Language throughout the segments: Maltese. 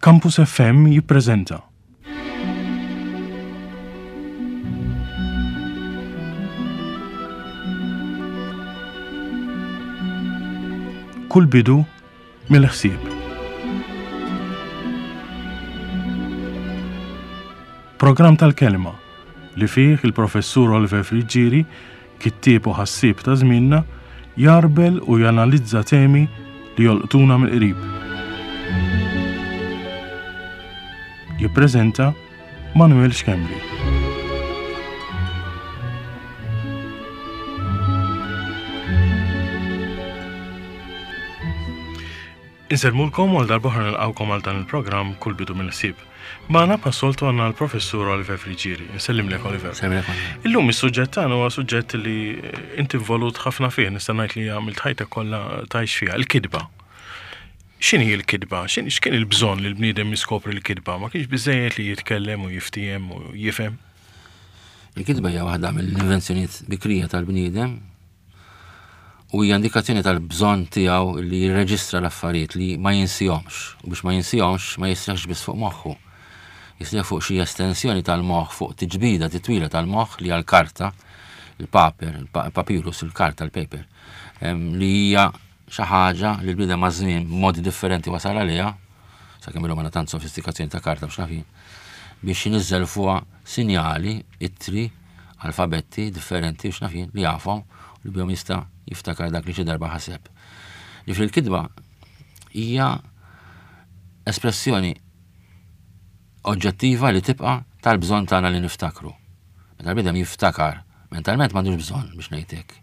Campus FM jippreżenta. Kull bidu mill-ħsieb. Programm tal-kelma li fih il-professur Oliver Friġġieri, kittieb u ħassieb ta' żmienna, jarbel u janalizza temi li jolqtuna mill-qrib. Jippreżenta Manuel Xkembri. Inselmulkom għal darbohra nilqawkom għal dan il-programm kull bidu mill-ħsieb. Magħna passoltu għandna l-professur Oliver Friġġieri. Insellimlek Oliver. Illum is-suġġett tagħna huwa suġġett li inti involut ħafna fih, nista' ngħid li għamilt ħajtek kollha tgħix fiha, il-kidba. X'inhi l-kidba? X'kien il-bżonn li l-bniedem jiskopri l-kidba? Ma kienx biżejjed li jitkellem u jiftiem u jifhem? Il-kidba hija waħda mill-invenzjonijiet bikrija tal-bniedem u hija indikazzjoni tal-bżonn tiegħu li jirreġistra l-affarijiet li ma jinsihomx. U biex ma jinsihomx ma jisriħx biss fuq moħħu. Jisriħ fuq xi estensjoni tal-moħħ, fuq tiġbida titwila tal-moħħ li hija l-karta, il-papyrus, il-karta, il-paper, li hija xi ħaġa li l-bniedem ma' żmien b'modi differenti wasal għaliha, sakemm illum għandna tant sofistikazzjoni ta' karta biex nafin, biex jinniżel fuqha sinjali, ittri, alfabetti differenti biex nafin li jafhom li bihom jista' jiftakar dak li xi darba ħaseb. Ġifri l-kidba hija espressjoni oġġettiva li tibqa' tal-bżonn tagħna li niftakru. Meta l-bniedem jiftakar mentalment m'għandux bżonn biex ngħidlek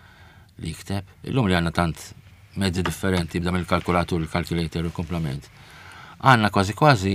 li jikteb. Illum li għandna tant mezzi differenti b'dam il-kalkulatur, il-calculator, il-komplement. Għandna kważi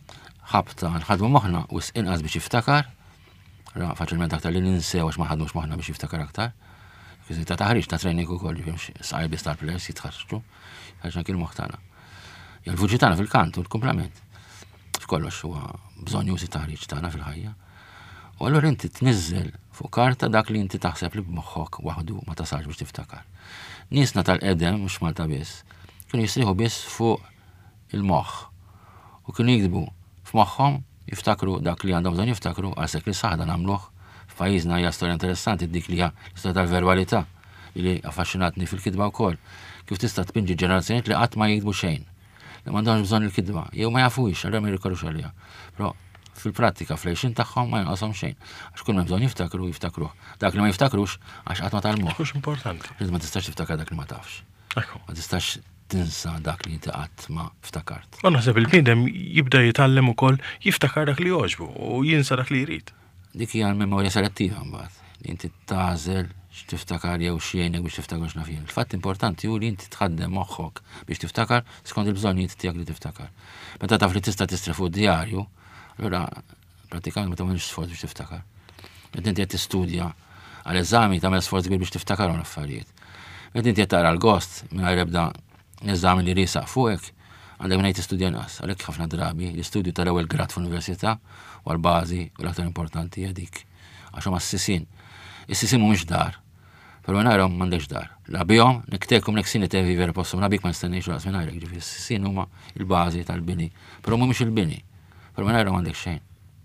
ħabta nħadmu moħħna u inqas biex jiftakar, faċilment aktar li ninsew għax ma ħadmux moħħna biex jiftakar aktar. Kizzi ta' taħriġ ta' training ukoll li fimx sajbi star players jitħarġu, ħarġna kien moħħ tagħna. Ja l-vuċi tagħna fil-kant u l-komplement. F'kollox huwa bżonn jużi taħriġ tagħna fil-ħajja. U allura inti tniżżel fuq karta dak li inti taħseb li b'moħħok waħdu ma tasalx biex tiftakar. Niesna tal-qedem mhux Malta biss, kienu jisriħu biss fuq il-moħħ u kienu jikdbu f'moħħhom jiftakru dak li għandhom bżonn jiftakru għal sekli saħda nagħmluh. F'pajjiżna hija storja interessanti dik li hija l-istorja tal-verbalità li affaxxinatni fil-kidba wkoll. Kif tista' tpinġi ġenerazzjonijiet li qatt ma jikdbu xejn. Li m'għandhomx bżonn il-kidba, jew ma jafuhiex allura ma jirrikorrux għaliha. Però fil-prattika fl-għexin tagħhom ma jinqashom xejn. Għax kull ma bżonn jiftakruh. Dak li ma jiftakrux għax qatt ma tal-moħħ. Mhux importanti. Ma tistax tiftakar dak li ma tafx. Ma tistax tinsa dak li inti qatt ma ftakart. Ma naħseb il-bniedem jibda jitgħallem ukoll jiftakar dak li jogħġbu u jinsa dak li jrid. Dik hija l-memorja selettiva mbagħad. Inti tażel x'tiftakar jew x'jgħinek biex tiftakar x'nafin. Il-fatt importanti hu li inti tħaddem moħħok biex tiftakar skont il-bżonnijiet tiegħek li tiftakar. Meta taf li tista' tistra fuq djarju, allura pratikament ma tagħmilx sforz biex tiftakar. Meta inti qed tistudja għal eżami tagħmel sforz kbir biex tiftakar hawn affarijiet. Meta inti qed tara l-gost mingħajr ebda eżami li risaq fuqek, għandek ngħid tistudja nqas. Għalhekk ħafna drabi l-istudju tal-ewwel grad fl-università u l-bażi u l-aktar importanti hija dik. Għax huma s-sisin. Is-sisin mhumiex dar. Però ngħidhom m'għandekx dar. La bihom niktekum neksini tevi vera possom nabik ma nistennejx raqs minn ngħidlek ġifieri is-sisin huma l-bażi tal-bini. Però mhumiex il-bini. Però ngħidhom m'għandek xejn.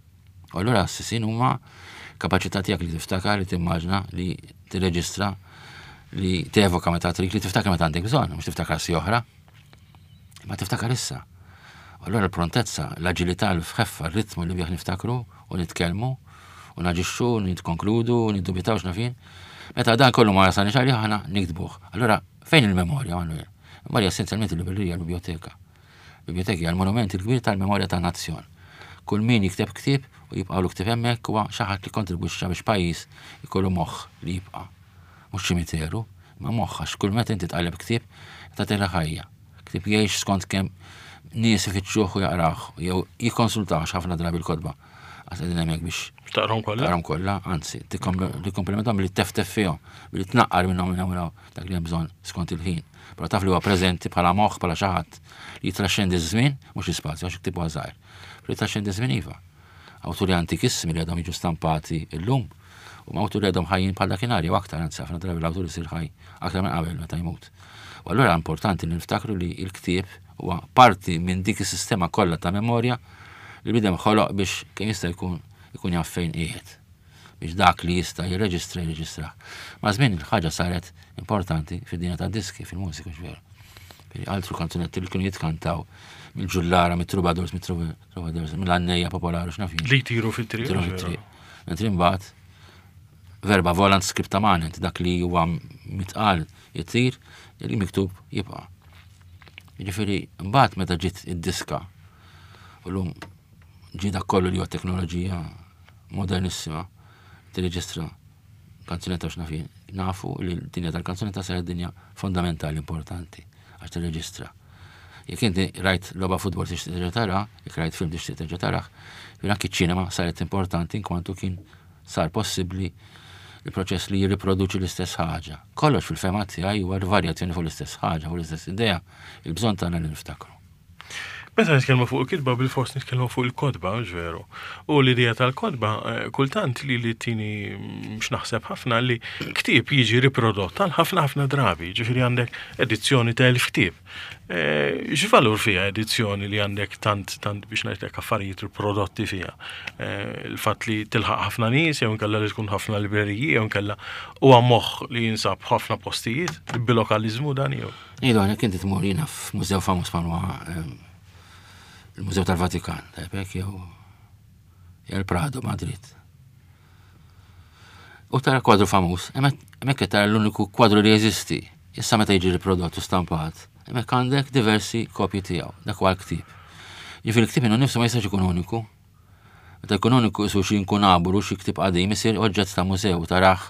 U allura s-sisin huma kapaċità tiegħek li tiftakar, li timmaġna, li tirreġistra, li tevoka meta trid li tiftakar meta għandek bżonn, mhux tiftakar si oħra. Ma tiftakar issa. Allora l-prontezza, l-aġilità, l-fħeffa, r-ritmu li biex niftakru u nitkellmu u naġixxu, nitkonkludu, niddubitaw x'nafin. Meta dan kollu ma jasalniex għalih aħna nikdbuh. Allora fejn il-memorja Manuel? Il-memorja essenzjalment il-librerija l-biblioteka. Il-biblioteka hija l-monument il-kbir tal-memorja tan-nazzjon. Kull min jikteb ktieb u jibqgħu ktieb hemmhekk huwa xi ħadd li kontribwixxa biex pajjiż ikollu moħħ li jibqa'. Mhux ċimiteru, ma moħħ għax kull meta inti tqalleb ktieb tagħtilha ħajja. Ktieb jgħix skont kemm nies ifittxuh u jaqrah jew jikkonsultawx ħafna drabi l-kodba. Għas qegħdin hemmhekk biex taqrahom kollha. Taqrahom kollha, anzi, tikkomplementhom billi teftef fihom, billi tnaqqar minnhom minn dak li hemm bżonn skont il-ħin. Però taf li huwa preżenti bħala moħħ bħala xi ħadd li jitraxxendi żmien mhux ispazju għax iktibu żgħir. Li jitraxxendi żmien iva. Awturi antikissimi li għadhom jiġu stampati llum u awturi għadhom ħajjin bħal dakinhar jew aktar anzi ħafna drabi l-awtur isir ħaj aktar minn qabel meta jmut. U allura importanti li niftakru li l-ktieb huwa parti minn dik is-sistema kollha ta' memorja li bidem ħoloq biex kien jista' jkun jaf fejn qiegħed. Biex dak li jista' jirreġistra. Ma' żmien il-ħaġa saret importanti fid-dinja tad-diski, fil-mużika x'veru. Altru kanzunetti li kienu jitkantaw mill-ġullara, mit-troubadours, mill-għannejja popolari x'nafin. Li jtiru fit-triq. Mentri mbagħad verba volant scriptamanent dak li huwa mitqal jittir li miktub jibqa'. Jiġifieri mbagħad meta ġiet id-diska u llum ġie dak kollu li huwa teknoloġija modernissima tirreġistra kanzunetta x'nafin. Nafu li l-dinja tal-kanzunetta saret dinja fondamentali importanti għax tirreġistra. Jekk inti rajt logħba futbol tixtieq terġa' tara, jekk rajt film tixtieq terġa' tarah, anke ċ-ċinema saret importanti inkwantu kien sar possibbli il-proċess li jirriproduċi l-istess ħaġa. Kollox fil-fema tiegħi huwa varjazzjoni fuq l-istess ħaġa, fuq l-istess idea, il-bżonn tagħna li niftakru. Meta nitkellmu fuq il-kitba bil-fors nitkellmu fuq il-kodba, ġveru. U l-idea tal-kodba kultant li tini mhux naħseb ħafna li ktieb jiġi riprodott għal ħafna drabi, ġifieri għandek edizzjoni ta' 1000 ktieb. X'valur fiha edizzjoni li għandek tant biex ngħidlek affarijiet riprodotti fiha. Il-fatt li tilħaq ħafna nies jew inkella li tkun ħafna libreriji jew inkella huwa moħħ li jinsab ħafna postijiet bil-lokaliżmu dan jew. Ilu għalhekk inti tmur jiena f'mużew famuż il-Mużew tal-Vatikan, tajbek jew il-Prado, Madrid. U tara kwadru famuż, hemmhekk tara l-uniku kwadru li jeżisti, issa meta jiġi riprodott u stampat, hemmhekk għandek diversi kopji tiegħu, dak huwa l-ktieb. Jiġifieri l-ktieb inhu nifsu ma jistax ikun uniku. Meta jkun uniku isu xi inkunabru xi ktieb qadim isir oġġett ta' mużew tarah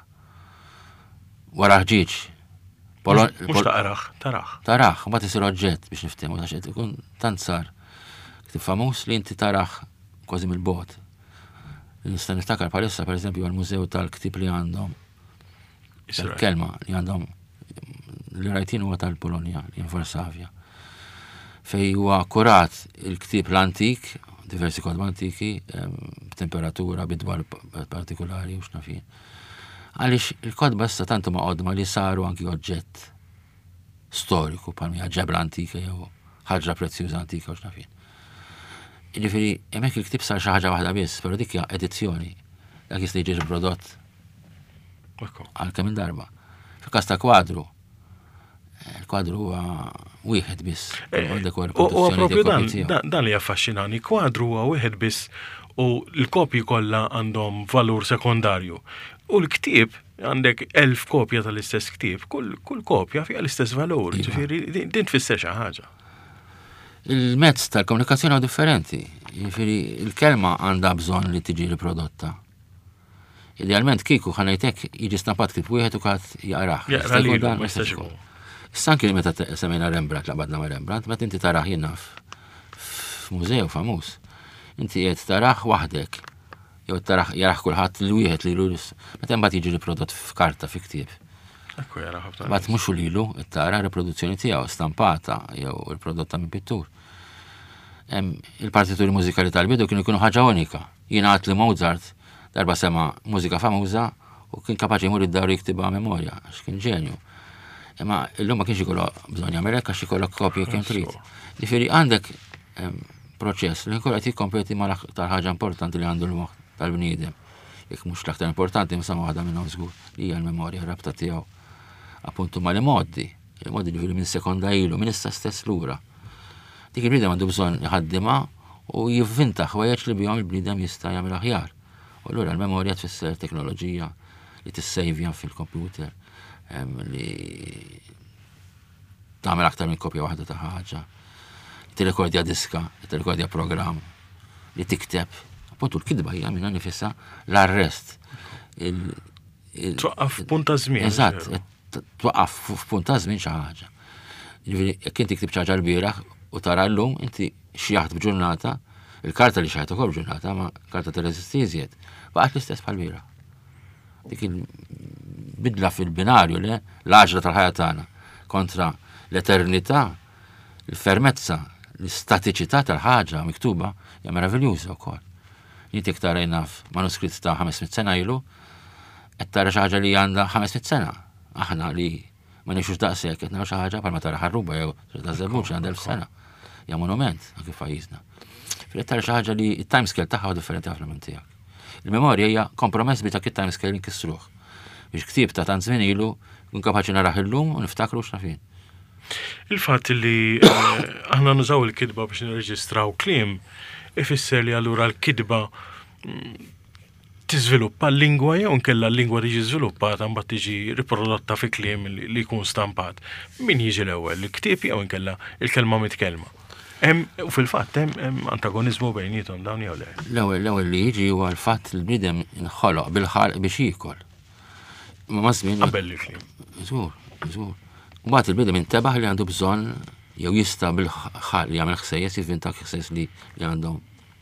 wara ħġieġ. Mhux taraħ. Taraħ, mbagħad isir oġġett biex niftehmu għax qed ikun tant sar. Ktib famuż li inti taraħ kważi mill-bogħod. Nista' niftakar bħalissa pereżempju għall-mużew tal-ktieb li għandhom tal-kelma li għandhom li rajtin huwa tal-Polonja li Varsavja. Fej huwa akkurat il-ktieb l-antik, diversi kodba antiki, b'temperatura bidwar partikolari u x'nafin. Għaliex il-kodba issa tantu ma' qodma li saru anki oġġett storiku bħalmi ġebra antika jew ħaġa prezzjuża antika u x'nafin. Jiġifieri hemmhekk il-ktieb sar xi ħaġa waħda biss, però dik hija edizzjoni. Dak jista' jiġi prodott għal kemm il-darba. Fil-każ ta' kwadru, il-kwadru huwa wieħed biss. U propju dan li affaxxinani, kwadru huwa wieħed biss u l-kopji kollha għandhom valur sekondarju. U l-ktieb għandek 1000 kopja tal-istess ktieb, kull kopja fiha l-istess valur. Ġifieri din tfisser xi ħaġa. Il-mezz tal-komunikazzjoni huwa differenti. Jiġifieri il-kelma għandha bżonn li tiġi riprodotta. Idealment kieku ħanejtek jiġi stampat ktieb wieħed u kat jaqrah. Issa anke meta semmejna Rembrandt, laqbadna ma' Rembrandt, meta inti taraħ jien naf f'mużew famuż. Inti qed taraħ waħdek. Jew taraħ jaraħ kulħadd li wieħed li lulus. Meta mbagħad jiġi riprodott f'karta fi ktieb. Ekku jara ħafna. Mbagħad mhux lilu tara riproduzzjoni tiegħu stampata jew riprodotta minn pittur. Il-partituri mużikali tal-bidu kienu jkunu ħaġa unika. Jien għad li Mozart darba sema mużika famuża u kien kapaċi jmur id-dar jiktibha memorja għax kien ġenju. Imma illum ma kienx ikollok bżonn jagħmel hekk għax ikollok kopja kemm trid. Jiġifieri għandek proċess li nkun qed jikkompeti ma' tal-ħaġa importanti li għandu l-moħħ tal-bniedem. Jekk mhux l-aktar importanti insomma waħda minnhom żgur li hija l-memorja rabta tiegħu appuntu ma' l-modi li minn sekonda ilu, minn issa stess lura. Dik il-bniedem għandu bżonn jħaddimha u jivvintaħ ħwejjeġ li bihom il-bniedem jista' jagħmel aħjar. U allura l-memorja tfisser teknoloġija li tissejvja fil-kompjuter li tagħmel aktar minn kopja waħda ta' ħaġa. Tirrekordja diska, tirrekordja programm li tikteb. Appuntu l-kidba hija minn nifisha l-arrest. Twaqqaf f'punt ta' żmien. Eżatt, twaqqaf f'punt ta' żmien xi ħaġa. Jiġifieri jekk inti tiktib xi ħaġa l-bieraħ u tara llum inti xi jaħd b'ġurnata, il-karta li xaħet ukoll b'ġurnata ma karta tirreżisti iżjed, baqgħet l-istess bħal-bieraħ. Dik il-bidla fil-binarju l-għaġla tal-ħajja tagħna kontra l-eternità, il-fermezza, l-istatiċità tal-ħaġa miktuba hija meraviljuża wkoll. Inti jekk tara jnaf manuskritt ta' 500 sena ilu, qed tara xi ħaġa li għandha 500 sena. Aħna li ma nixux daqshekk qed nagħmlu xi ħaġa bħalma tara ħarruba jew ta' żebbuġ għandha 1000 sena. hija monument anke f'pajjiżna. Fil-ittar xi ħaġa li t-timescale tagħha differenti ħafna minn tiegħek. Il-memorja hija kompromess bejn dak it-timescale inkissruh. Biex ktieb ta' tant żmien ilu nkun kapaċi naraħ illum u niftakru x'nafin. Il-fatt li aħna nużaw il-kidba biex nirreġistraw kliem ifisser li allura l-kidba tiżviluppa l-lingwa jew nkella l-lingwa tiġi żviluppata mbagħad tiġi riprodotta fi kliem li jkun stampat. Min jiġi l-ewwel, il-ktieb jew inkella il-kelma mitkellma. U fil-fatt hemm antagonizmu bejnietom dawn jew le. L-ewwel li jiġi huwa l-fatt li l-bniedem inħoloq bil-ħalq biex jiekol. Ma żmien qabel il-kliem. Żgur. Mbagħad il-bniedem intebaħ li għandu bżonn jew jista' bil-ħalq li jagħmel ħsejjes jivvinta ħsejjes li għandhom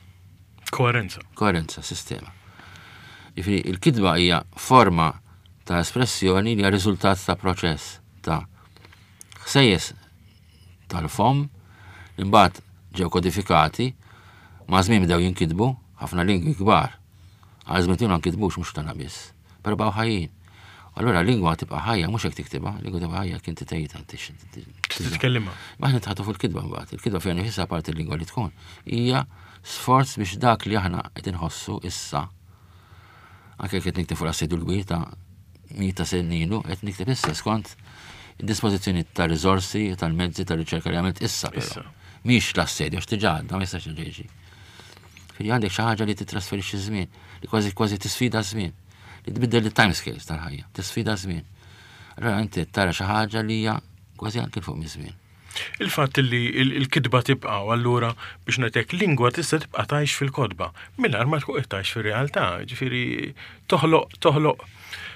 koerenza sistema. Jiġifieri il-kidba hija forma ta' espressjoni li hija riżultat ta' proċess ta' ħsejjes tal-fom imbagħad ġew kodifikati ma' żmien bdew jinkitbu ħafna lingwi kbar. Għal żmien tiegħu nkitbux mhux tagħna biss, però baqgħu ħajjin. Allura lingwa tibqa' ħajja mhux hekk tiktibha, lingwa tibqa' ħajja kien titgħidha titkellimha. Ma aħna nitħattu fuq-il-kidba mbagħad. Il-kidba fejn ifisha parti l-lingwa li tkun hija sforz biex dak li aħna qed inħossu issa anke qed nikteb fuq l-assedju l-gwir ta' mieta senilu qed nikteb issa skont id-dispożizzjoni ta' riżorsi tal-mezzi tar-riċerka li għamilt issa però. Mhix l-assedju għax diġà għadda ma jistax jiġi. Firri għandek xi ħaġa li titrasferixxi żmien, li kważi tisfida żmien, li tbiddel it-timescales tal-ħajja, tisfida żmien. Allura inti tara xi ħaġa li hija kważi anke fuq żmien. Il-fatt li l-kidba tibqa' allura biex ngħidlek lingwa tista' tibqa' tgħix fil-kodba mingħajr ma tkun qed tgħix fir-realtà, ġifieri toħloq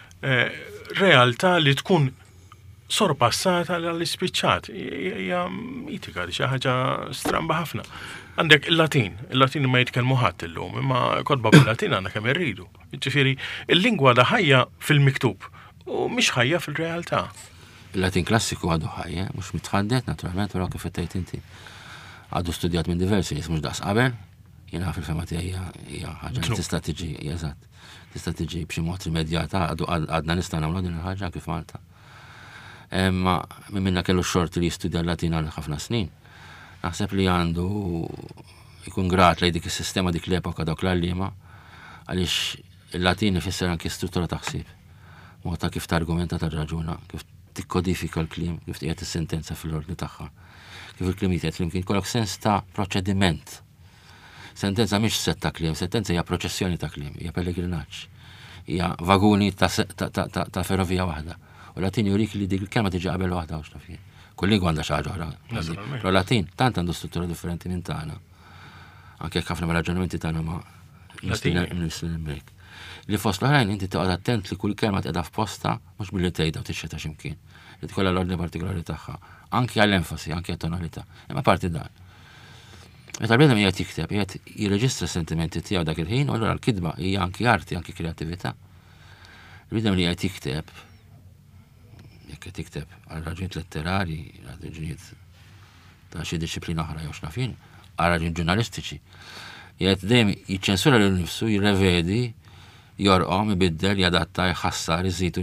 realtà li tkun sorpassata l-ispiċċat. Hija mitika xi ħaġa stramba ħafna. Għandek il-Latin ma jitkellmu ħadd illum, imma kodba bil-Latin għandna kemm irridu. Ġifieri il-lingwa da ħajja fil-miktub u mhix ħajja fil-realtà. Il-Latin klassiku għadu ħajja, mhux mitħaddet naturalment, però kif qed inti għadu studjat minn diversi nies mhux daqs qabel, jiena fil-fema tiegħi hija ħaġa li tista' tiġi eżatt. Tista' tiġi b'xi mod rimedjata għadna nista' nagħmlu din il-ħaġa kif Malta. Imma minna kellu xorti li jistudja l-Latin għal ħafna snin. Naħseb li għandu jkun grat lej dik is-sistema dik l-epoka dawk l-għalliema għaliex il-Latin ifisser anke struttura ta' ħsieb. Mod ta' kif targumenta tar-raġuna, kif tikkodifika l-kliem, kif tiegħed is-sentenza fil-ordni tagħha. Kif il-kliem jitgħed flimkien kollok sens ta' proċediment. Sentenza mhix set ta' kliem, sentenza hija proċessjoni ta' kliem, hija pellegrinaġġ. Hija vaguni ta' ferrovija waħda. U Latin jurik li dik il-kelma tiġi qabel waħda u x'nafien. Kull lingwa għandha xi ħaġa oħra. Però Latin tant għandu struttura differenti minn tagħna. Anke ħafna mir-raġunamenti tagħna ma' Latin. Li fost l-oħrajn inti toqgħod attent li kull kelma qiegħda f'posta mhux billi tgħidha u tixxeta x'imkien. Li tkollha l-ordni partikolari tagħha, anke għall-enfasi, anke għat-tonalità. Imma parti dan. Meta l-bniedem qiegħed jikteb, qiegħed jirreġistra s-sentimenti tiegħu dak il-ħin, u allura l-kidba hija anke arti, anke kreattività. Il-bniedem li qiegħed jikteb jekk qed jikteb għal raġunijiet letterari, raġunijiet ta' xi disciplina oħra jew x'nafin, għal raġunijiet ġurnalistiċi. Qiegħed dejjem jiċċensura lil nifsu, jirrevedi, jorqom, ibiddel, jadatta, jħassar, iżidu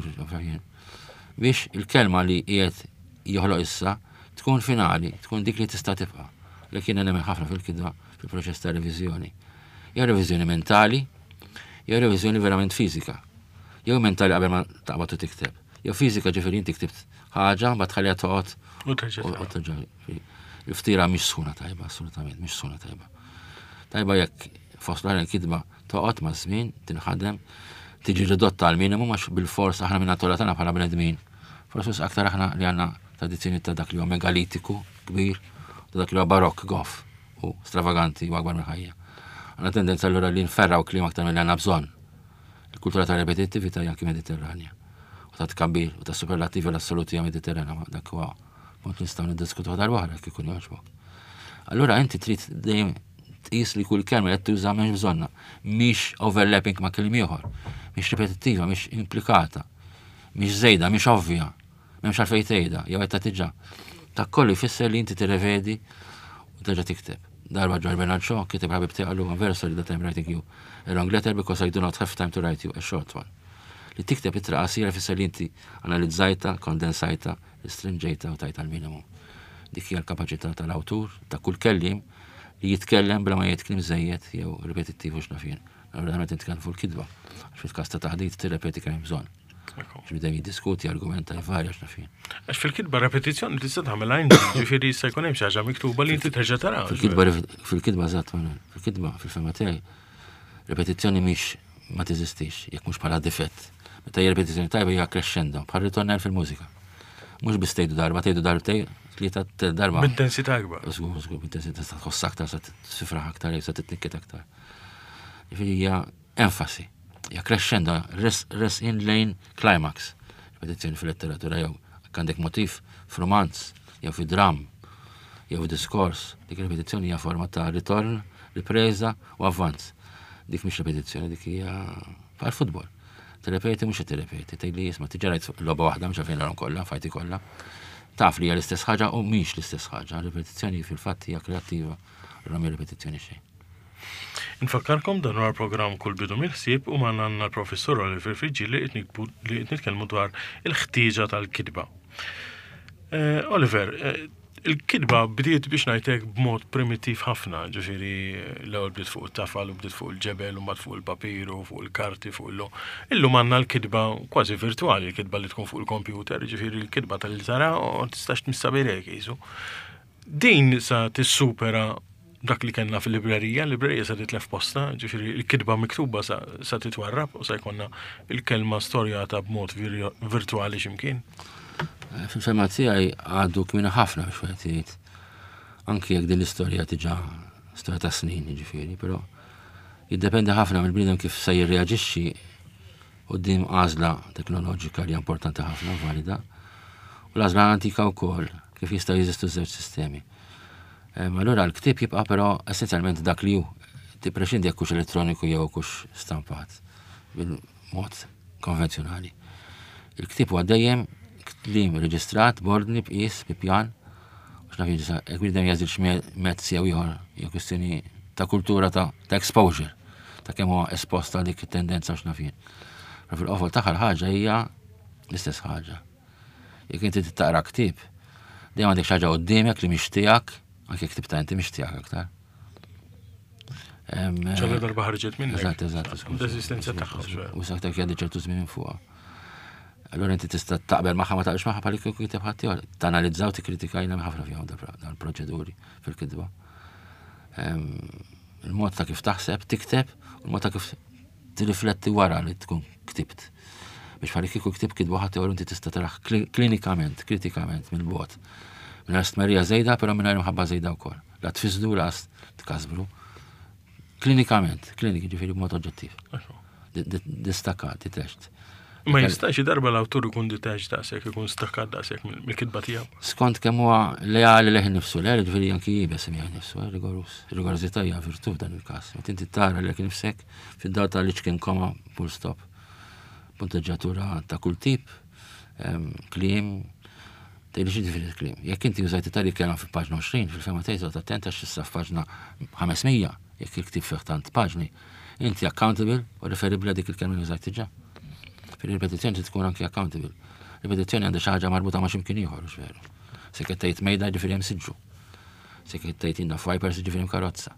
biex il-kelma li qiegħed joħloq issa tkun finali, tkun dik li tista' tibqa'. Lekin nemmen ħafna fil-kidba fil-proċess ta' reviżjoni. Jew reviżjoni mentali, jew reviżjoni verament fiżika. Jew mentali qabel ma taqbad u tikteb. Jew fiżika ġifieri inti ktibt ħaġa ma tħallija toqgħod u terġa'. Il-ftira mhix sħuna tajba, assolutament mhix sħuna tajba. Tajba jekk fost l-kidba toqgħod ma' żmien tinħadem tiġi ridotta għal minimum għax bil-fors aħna minn natura tagħna bħala bnedmin. Forsi aktar aħna li għandna tradizzjoni ta' dak li huwa megalitiku kbir, ta' dak li huwa barokk goff u stravaganti u akbar minn ħajja. Għandna tendenza allura li nferraw kliem aktar milli għandna bżonn. Il-kultura ta' repetittività hija anke mediterranja. U ta' tkabbir u ta' superlattivi l-assoluti hija mediterranja, dak huwa punt nistgħu niddiskutu darb'oħra jekk ikun jogħġbok. Allura inti trid dejjem tqis li kull kelma qed tuża m'hemmx bżonna, mhix overlapping ma' kliem ieħor, mhix ripetittiva, mhix implikata, mhix żejda, mhix ovvja, m'hemmx għalfejn tgħidha, jew qed tiġà. Ta' kollu jfisser li inti tirrevedi u terġa' tikteb. Darba George Bernard Shaw kiteb ħabib tiegħu I'm very sorry that I'm writing you a wrong letter because I do not have time to write you a short one. Li tikteb ittra qasira jfisser li inti analizzajta, kondensajta, restringejta u tajta l-minimum. Dik hija l-kapaċità tal-awtur ta' kull kellim li jitkellem bla ma jitkellem żejjed jew ripetittiv u x'nafin. Allura meta nitkellem fuq il-kidba, fil-każ ta' taħdid tirrepeti kemm hemm bżonn. Bidem jiddiskuti, argumenta, jvarja x'nafin. Għax fil-kidba repetizzjoni tista' tagħmel għajn, ġifieri se jkun hemm xi ħaġa miktuba li inti terġa' tara. Fil-kidba eżatt, fil-kidba fil-fema tiegħi repetizzjoni mhix ma teżistix, jekk mhux bħala difett. Meta hija repetizzjoni tajba hija crescendo, bħal ritornell fil-mużika. Mhux biss tgħidu darba, tgħidu darbtej, tlieta darba. B'intensità akbar. Żgur, b'intensità sa tħoss aktar, sa tifraħ aktar, sa titnikket aktar. Ġifieri hija enfasi. Ja crescendo, res in lane climax. Repetizzjoni fil-letteratura jew għandek motiv f'romanz, jew fi dram, jew fi diskors. Dik repetizzjoni hija forma ta' ritorn, ripresa u avvanz. Dik mhix repetizzjoni, dik hija bħal futbol. Tirrepeti mhux tirrepeti, tgħidli jisma' tiġarajt logħba waħda mhux għalfejn narhom kollha, fajti kollha. Taf li hija l-istess ħaġa u mhix l-istess ħaġa. Repetizzjoni fil-fatt hija kreattiva, rami repetizzjoni xejn. Infakkarkom dan huwa programm kull bidu mill-ħsieb u manna l-professor Oliver Friġġieli li qed nitkellmu dwar il-ħtieġa tal-kidba. Oliver, il-kidba bdiet biex ngħidlek b'mod primittiv ħafna, ġifieri l-ewwel bdiet fuq it-tafal u bdiet fuq il-ġebel u mbagħad fuq il-papiru, fuq il-karti, fuq illum għandna l-kidba kważi virtwali, l-kidba li tkun fuq il-kompjuter, ġifieri l-kidba tal-tara u tistax tmissabirek jisu. Din sa tissupera dak li kellna fil-librerija, l-librerija sa titlef posta, ġifieri l-kidba miktuba sa titwarrab u sa jkollna il-kelma storjata b'mod virtwali x'imkien. Fil-fema tiegħi għaddu kmina ħafna biex wieħed jgħid. Anki jekk din l-istorja tiġa storja ta' snin, ġifieri, però jiddependi ħafna mill-bniedem kif se jirreaġixxi quddiem għażla teknoloġika li importanti ħafna valida u l-għażla antika wkoll kif jistgħu jeżistu żewġ sistemi. Allura l-ktib jibqa' però essenzjalment dak li hu tippreċindi jekk hux elettroniku jew hux stampat bil-mod konvenzjonali. Il-ktib huwa dejjem kliem reġistrat, bordni, b'qies, bi pjan, biex naf jiġi jekk bniedem jeżilx mezz jew ieħor jew kwistjoni ta' kultura ta' exposure, ta' kemm huwa esposta dik it-tendenza biex naf jien. Però fil-qofol tagħha ħaġa hija l-istess ħaġa. Jekk inti taqra ktib, dejjem għandek xi ħaġa quddiemek li mhix tiegħek, anke ktib ta' inti mhix tiegħek aktar. ċalla darba ħarġet minnek. Eżatt. L-eżistenza tagħha. U saktar jgħaddi ċertu żmien minn fuqha. Allura inti tista' taqbel magħha ma taqbilx magħha bħal kieku kiteb ħadd ieħor, tanalizzaw tikkritikajna ħafna fihom dal-proċeduri fil-kitba. Il-mod ta' kif taħseb, tikteb, u l-mod ta' kif tirrifletti wara li tkun ktibt. Biex bħal kieku ktib kitba ħadd ieħor inti tista' taraħ klinikament, kritikament mill-bogħod. Minn stmerija żejda, però mingħajr imħabba żejda wkoll. La tfiżdu las tkasbru. Klinikament, ġifieri b'mod oġġettiv. Distakkat, ditext. Ma jistax darba l-awtur ikun ditext daqshekk, ikun stakkat daqshekk mill-kitba tiegħu. Skont kemm huwa leali lejn innifsu, leali ġifieri anki jibes imja nnifsu, rigorus. Rigorożità hija virtu f'dan il-każ. Meta inti tara lek nifsek fid-data li ċkien koma full stop. Punteġġatura ta' kull tip, kliem, tgħidli xi ġifieri kliem. Jekk inti użajt tari kelma fil-paġna 20, fil-fema tgħid attent għax issa f'paġna 500, jekk il-ktib fih tant paġni, inti accountable u referibbli dik il-kelma li użajt diġà. Fil-ripetizzjoni tkun anki accountable. Ripetizzjoni għandha xi ħaġa marbuta ma' x'imkien ieħor, veru. Se qed tgħid mejda ġifieri hemm siġġu. Se qed tgħid inna f'wipers ġifieri hemm karozza.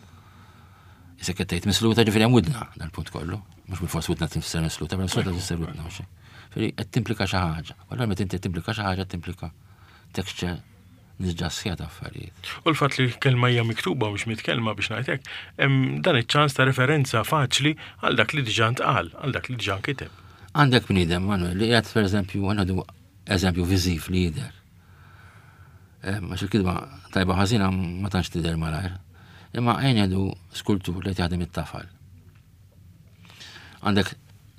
Se qed tgħid misluta ġifieri hemm widna dal-punt kollu. Mhux bil-fors widna tifisser misluta, però misluta tifisser widna xi. Qed timplika xi ħaġa. Allura meta inti timplika xi ħaġa timplika texture nisġassija ta' affarijiet. U l-fatt li l-kelma hija miktuba mhux mitkellma biex ngħidlek, hemm dan iċ-ċans ta' referenza faċli għal dak li diġà ntqal, għal dak li diġà nkiteb. Għandek bniedem, Manuel, li qed pereżempju għandu eżempju viżiv li jidher. Għax il-kidba tajba ħażina ma tantx tidher malajr. Imma għajn għadu skultur li jaħdem it-tafal. Għandek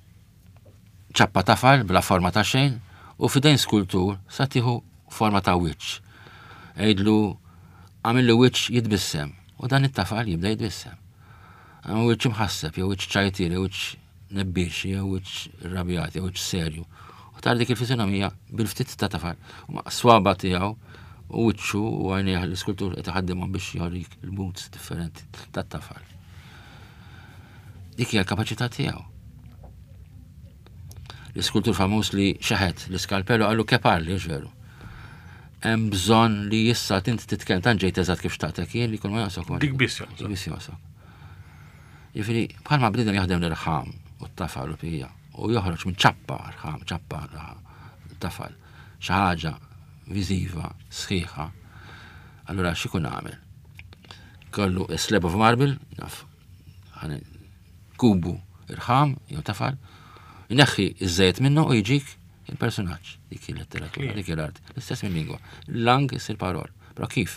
ċappa tafal bla forma ta' xejn u fidejn skultur sa tieħu forma ta' wiċċ. Għejdlu għamillu wiċċ jitbissem u dan it-tafal jibda jitbissem. Għamillu wiċċ imħasseb, jew wiċċ ċajtir, jew wiċċ nebbiex, jew wiċċ rabjat, jew wiċċ serju. U tar dik il-fiżjonomija bil-ftit ta' tafal. Swaba tiegħu u wiċċu u għajnejh l-iskultur qed iħaddimhom biex jorik il-moods differenti tat-tafal. Dik hija l-kapaċità tiegħu. L-iskultur famuż li xaħet l-iskalpello għallu ke parli, veru. hemm bżonn li issa inti titkellem tant ġejt eżatt kif xtaqtek jien li kull ma jasok. Dik biss jasok. Jifieri bħalma bniedem jaħdem l-irħam u t-tafal u pija u joħroġ minn ċappar, ċappar tafal, xi ħaġa viżiva, sħiħa. Allura x'ikun għamel? Kollu a slab of marble, naf, kubu irħam, jew tafal, ineħħi iż-żejt minnu u jiġik il-personaġġ, dik il-letteratura, dik il-art, l-istess minn lingwa. Lang issir parol, però kif?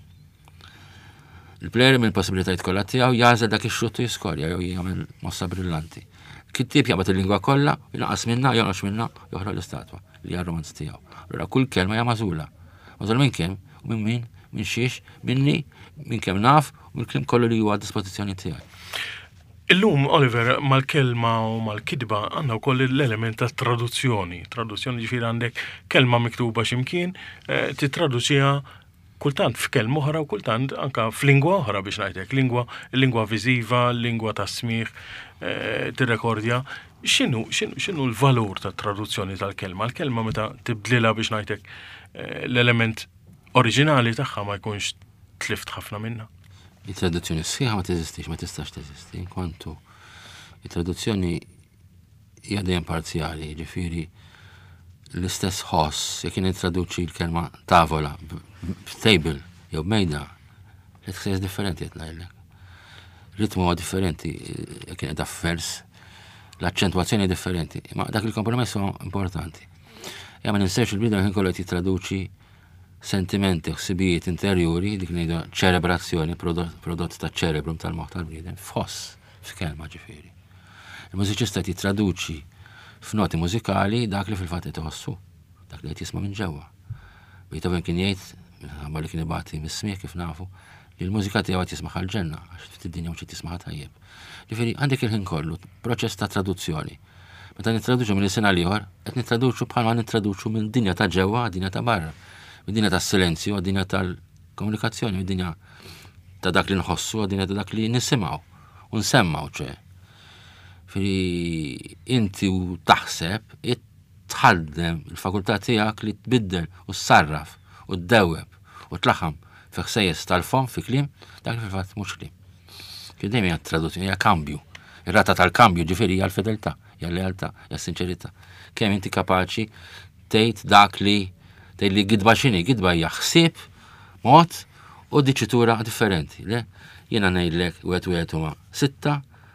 Il-plejer minn possibilitajiet kollha tiegħu jażel dak ix-xuttu jiskorja jew jagħmel mossa brillanti. Kittib jagħmel il-lingwa kollha, jinqas minnha, jonqos minnha, joħroġ l-istatwa li hija romanz tiegħu. Allura kull kelma hija magħżula. Magħżul minn kemm u minn min, minn xiex, minni, minn kemm naf u mill-kliem kollu li huwa a dispożizzjoni tiegħi. Illum, Oliver, mal-kelma u mal-kidba għandna wkoll l-element ta' traduzzjoni. Traduzzjoni ġifieri għandek kelma miktuba x'imkien, titraduċiha kultant f'kelma oħra u kultant anka f'lingwa oħra biex ngħidlek, lingwa viżiva, lingwa ta' smigħ, tirrekordja. X'inhu l-valur tat traduzzjoni tal-kelma? L-kelma meta tibdlilha biex ngħidlek l-element oriġinali tagħha ma jkunx tlift ħafna minnha. Il-traduzzjoni sħiħa ma teżistix, ma tistax teżisti. Inkwantu il-traduzzjoni hija dejjem parzjali, ġifieri l-istess ħoss jekk intraduċi l-kelma tavola table jew mejda l-ħsies differenti qed ngħidlek. Ritmu huwa differenti jekk qed vers, l-aċċentwazzjoni differenti, ma dak il-kompromess huwa importanti. Ja ma ninsewx il-bidra kien kollu qed jitraduċi sentimenti u ħsibijiet interjuri dik ngħidu ċelebrazzjoni prodott ta' ċerebrum tal-moħħ tal-bniedem f'ħoss f'kelma ġifieri. Il-mużiċista jitraduċi f'noti mużikali dak li fil-fatt qed iħossu, dak li qed jisma' minn ġewwa. Beethoven kien jgħid, minħabba li kien ibati mis-smieħ kif nafu, li l-mużika tiegħu qed jismaħ għall-ġenna għax ftit id-dinja mhux qed tismaħ tajjeb. Ġifieri għandek il-ħin kollu proċess ta' traduzzjoni. Meta nittraduċu minn is-sena ieħor, qed nittraduċu bħalma nittraduċu minn dinja ta' ġewwa dinja ta' barra. Mid-dinja tas-silenzju, għad-dinja tal-komunikazzjoni, mid-dinja ta' dak li nħossu, għad-dinja ta' dak li nisimgħu u nsemmaw ċe. Firri inti u taħseb, tħaddem il-fakultà tiegħek li tbiddel u s-sarraf u t-dewweb u tlaħam fi ħsejjes tal-fom fi kliem, dak li fil-fatt mhux kliem. Kien dejjem hija traduzzjoni, hija kambju. Ir-rata tal-kambju ġifieri hija l-fedeltà, hija l-lealtà, hija s-sinċerità. Kemm inti kapaċi tgħid dak li li gidba xini, gidba hija ħsieb, mod u diċitura differenti. Le, jiena ngħidlek wieħed huma 6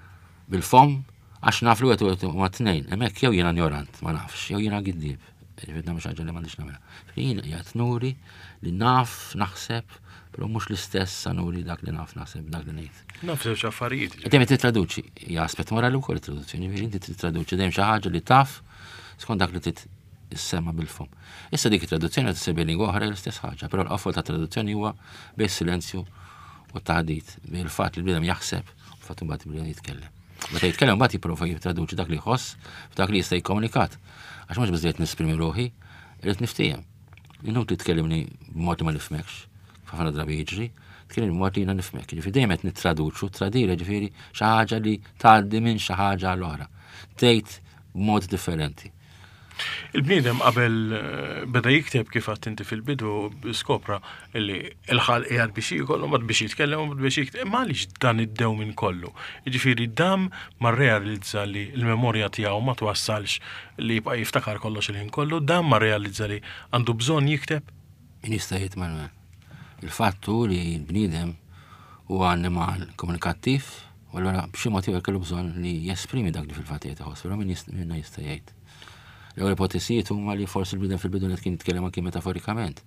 bil-fom għax naf li wieħed huma 2. Hemmhekk jew jiena ignorant, ma nafx, jew jiena giddib. Ġifieri mhux ħaġa li m'għandix nagħmilha. Jien qiegħed nuri li naf naħseb, però mhux l-istess sa nuri dak li naf naħseb dak li ngħid. Naf żewġ affarijiet. Dejjem titraduċi, hija aspett morali wkoll it-traduzzjoni, inti titraduċi dejjem xi ħaġa li taf skont dak li is-sema bil-fom. Issa dik it-traduzzjoni qed isir lingwa oħra l-istess ħaġa, però l-qofol ta' traduzzjoni huwa bejn silenzju u taħdit, bejn il-fatt li l-bniedem jaħseb u fatt imbagħad il-bniedem jitkellem. Meta jitkellem mbagħad jipprova jitraduċi dak li jħoss f'dak li jista' jikkomunikat. Għax mhux biżżejjed nisprimi ruħi, irid niftehim. Inutli tkellimni b'mod ma nifhmekx, ħafna drabi jiġri, tkellimni b'mod li jiena nifhmek. Ġifieri dejjem qed nittraduċu, tradire ġifieri xi ħaġa li tgħaddi minn xi ħaġa l-oħra. Tgħid b'mod differenti. Il-bniedem qabel beda jikteb kif għadt inti fil-bidu skopra li l-ħalq qiegħed biex jikol u biex jitkellem u biex jikteb. Ma għaliex dan iddew minn kollu. Jiġifieri dam ma rrealizza li l-memorja tiegħu ma twassalx li jibqa' jiftakar kollox il-ħin kollu, dam ma rrealizza li għandu bżonn jikteb. Min jista' jgħid Manuel. Il-fattu li l-bniedem huwa annimal komunikattiv u allura b'xi mod ieħor kellu bżonn li jesprimi dak li fil-fatt jgħid iħoss, però min jista' jgħid. L-ewwel ipotesijiet huma li forsi l-bniedem fil-bidu kien jitkellem anke metaforikament.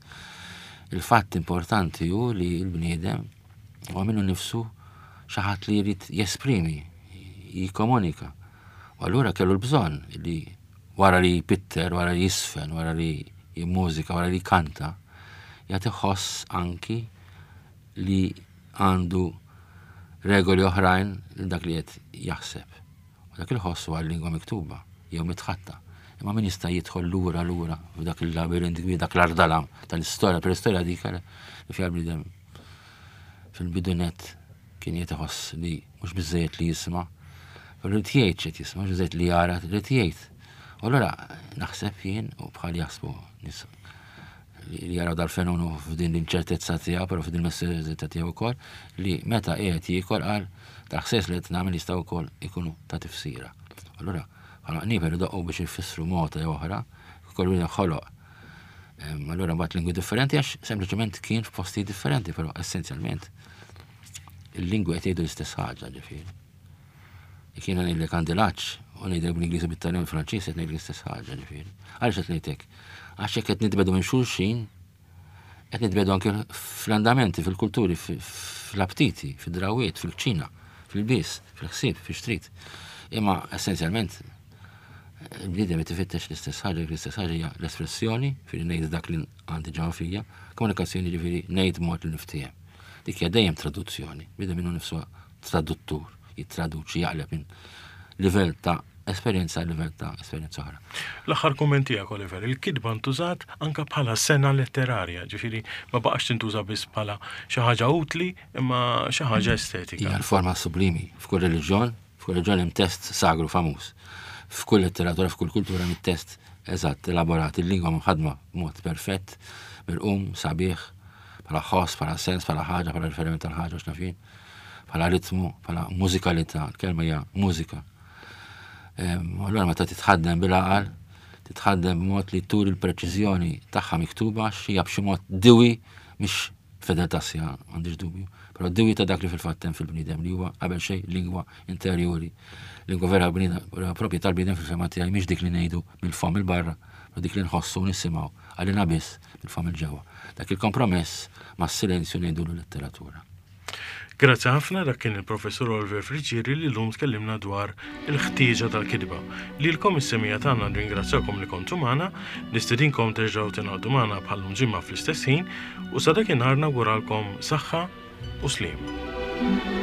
Il-fatt importanti hu li l-bniedem huwa minnu nnifsu xi ħadd li jrid jesprimi, jikkomunika. U allura kellu l-bżonn li wara li jpitter, wara li jisfen, wara li jimmużika, wara li jkanta, jagħti ħoss anki li għandu regoli oħrajn lil dak li qed jaħseb. U dak il-ħoss huwa l-lingwa miktuba jew mitħatta. Imma min jista' jidħol lura f'dak il-labirint kbir, dak l-ardalam tal-istorja, per-istorja dik li fiha bniedem fil-bidunet kien jitħoss li mhux biżżejjed li jisma', però rid jgħid x'qed jisma', mhux biżżejjed li jara, rid jgħid. U allura naħseb jien u bħal jaħsbu li jaraw dal-fenomenu f'din l-inċertezza tiegħu, però f'din l-messeriżità tiegħu wkoll li meta qiegħed jiekol qal taħsess li qed nagħmel jistgħu wkoll ikunu ta' tifsira. Allura bħala qnieper idoqqu biex jfissru mota jew oħra, kollu ħoloq. Allura mbagħad lingwi differenti għax sempliċement kien f'posti differenti, però essenzjalment il-lingwi qed jgħidu l-istess ħaġa ġifieri. Kien ngħidlek għandi laċċ u ngħidlek bl-Ingliżi bit-Taljan u l-Franċiż qed ngħidlek l-istess ħaġa ġifieri. Għaliex qed ngħidlek? Għax hekk qed nitbedu minn xulxin, qed nitbedu anke fl-andamenti, fil-kulturi, fl-aptiti, fid-drawiet, fil-ċina, fil-biss, fil-ħsieb, fil-xtrit. Imma essenzjalment il-bniedem tifittex l-istess ħaġa hija l-espressjoni, fil ngħid dak li għandi ġewwa fija, komunikazzjoni ġifieri ngħid mod li niftiem. Dik hija dejjem traduzzjoni, bida minnu nifsu traduttur, jittraduċi jaqleb minn livell ta' esperjenza livell ta' esperjenza oħra. L-aħħar kummenti tiegħek Oliver, il-kidba ntużat anke bħala sena letterarja, ġifieri ma baqax tintuża biss bħala xi ħaġa utli imma xi ħaġa estetika. Hija l-forma sublimi f'kull reliġjon hemm test sagru famuż. F'kull letteratura, f'kull kultura hemm test eżatt elaborat, il-lingwa mħadma b'mod perfett, mirqum, sabiħ, bħala ħoss, bħala sens, bħala ħaġa, bħala riferiment tal-ħaġa x'nafin, bħala ritmu, bħala mużikalità, l-kelma hija mużika. Allura meta titħaddem bil-aqal, titħaddem b'mod li tur il-preċiżjoni tagħha miktuba hija b'xi mod diwi mhix fedeltassja m'għandix dubju, però diwi ta' dak li fil-fatt hemm fil-bniedem li huwa qabel xejn lingwa interjuri. Lingwa vera proprja tal-bniedem fil-fema tiegħi mhix dik li ngħidu mill-fom il-barra, però dik li nħossu u nisimgħu għalina biss mill-fom il-ġewwa. Dak il-kompromess mas-silenzju ngħidu l-letteratura. Grazzi ħafna dak kien il-professur Oliver Friġieri li llum tkellimna dwar il-ħtieġa tal-kidba. Lilkom is-semija tagħna nringrazzjakom li kontu magħna, nistedinkom terġgħu tingħaqdu magħna bħal ġimgħa fl-istess ħin u sa dakinhar nawguralkom saħħa u sliem.